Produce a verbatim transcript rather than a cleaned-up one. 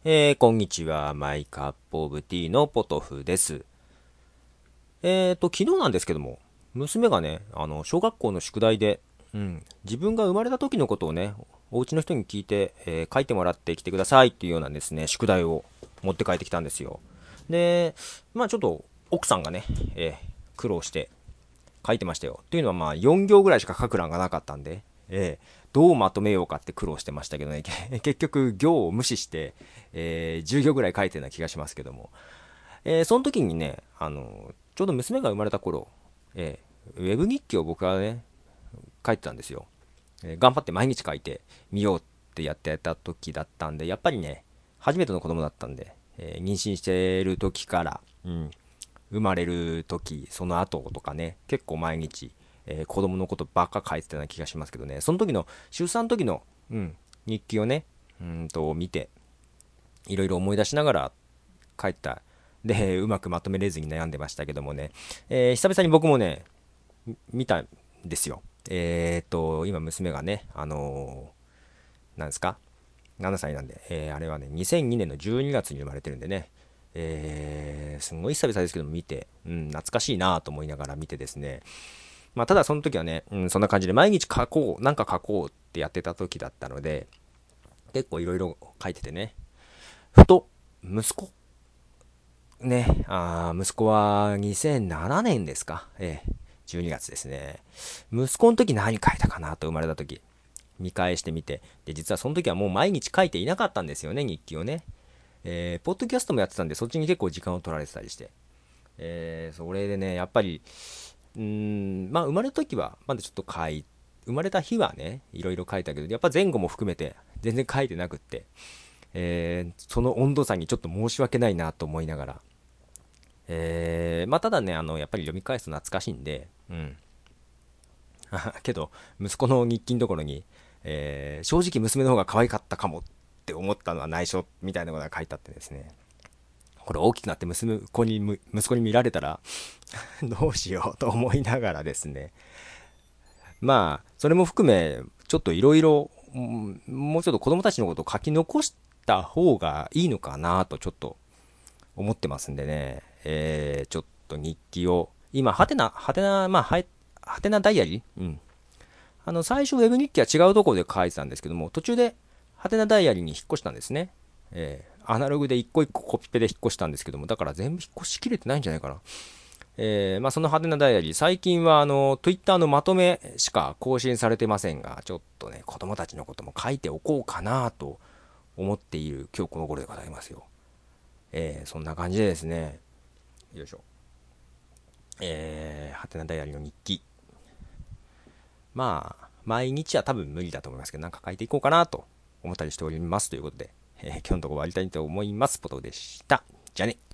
えー、こんにちは。マイカップオブティーのポトフです。えーと、昨日なんですけども、娘がね、あの、小学校の宿題で、うん、自分が生まれた時のことをね、お家の人に聞いて、えー書いてもらってきてくださいっていうようなですね、宿題を持って帰ってきたんですよ。で、まあちょっと、奥さんがね、えー苦労して書いてましたよ。というのはまあよん行ぐらいしか書く欄がなかったんで、えーどうまとめようかって苦労してましたけどね、結局行を無視して、えーじゅう行ぐらい書いてるような気がしますけども、えーその時にね、あの、ちょうど娘が生まれた頃、えーウェブ日記を僕はね、書いてたんですよ。えー頑張って毎日書いてみようってやってた時だったんで、やっぱりね、初めての子供だったんで、えー妊娠してる時から、うん、生まれる時、その後とかね、結構毎日、えー子供のことばっか書いてたような気がしますけどね、その時の、出産の時の、うん、日記をね、うんと見て、いろいろ思い出しながら書いた。で、うまくまとめれずに悩んでましたけどもね、えー久々に僕もね、見たんですよ。えーっと、今娘がね、あのーなんですか？ なな 歳なんで、えーあれはね、にせんにねんのじゅうにがつに生まれてるんでね、えーすごい久々ですけど見て、うん、懐かしいなと思いながら見てですね、まあ、ただその時はね、うん、そんな感じで毎日書こう、なんか書こうってやってた時だったので、結構いろいろ書いててね、ふと、息子ね、あ息子はにせんななねんですか。ええ、じゅうにがつですね。息子の時何書いたかなと生まれた時。見返してみて。で、実はその時はもう毎日書いていなかったんですよね、日記をね。えー、ポッドキャストもやってたんで、そっちに結構時間を取られてたりして。えー、それでね、やっぱり、うーん、まあ生まれた時は、まだちょっと書い、生まれた日はね、いろいろ書いたけど、やっぱ前後も含めて、全然書いてなくって、えー、その温度差にちょっと申し訳ないなと思いながら、えー、まあ、ただね、あの、やっぱり読み返すと懐かしいんで、うん。けど、息子の日記のところに、えー、正直娘の方が可愛かったかもって思ったのは内緒みたいなことが書いてあってですね。これ大きくなって娘子に、息子に見られたらどうしようと思いながらですね。まあ、それも含め、ちょっといろいろ、もうちょっと子供たちのことを書き残した方がいいのかなとちょっと思ってますんでね、えー、ちょっと日記を、今、はてな、はてな、まあ、ははてなダイアリーうん。あの、最初、ウェブ日記は違うところで書いてたんですけども、途中で、はてなダイアリーに引っ越したんですね。えー、アナログで一個一個コピペで引っ越したんですけども、だから全部引っ越しきれてないんじゃないかな。えー、まあ、その派手なダイアリー、最近は、あの、Twitter のまとめしか更新されてませんが、ちょっとね、子供たちのことも書いておこうかなと思っている今日この頃でございますよ。えー、そんな感じでですね、よいしょ。えー、はてなダイアリーの日記。まあ、毎日は多分無理だと思いますけど、なんか書いていこうかなと思ったりしておりますということで、えー今日のところ終わりたいと思います。ポトでした。じゃあね。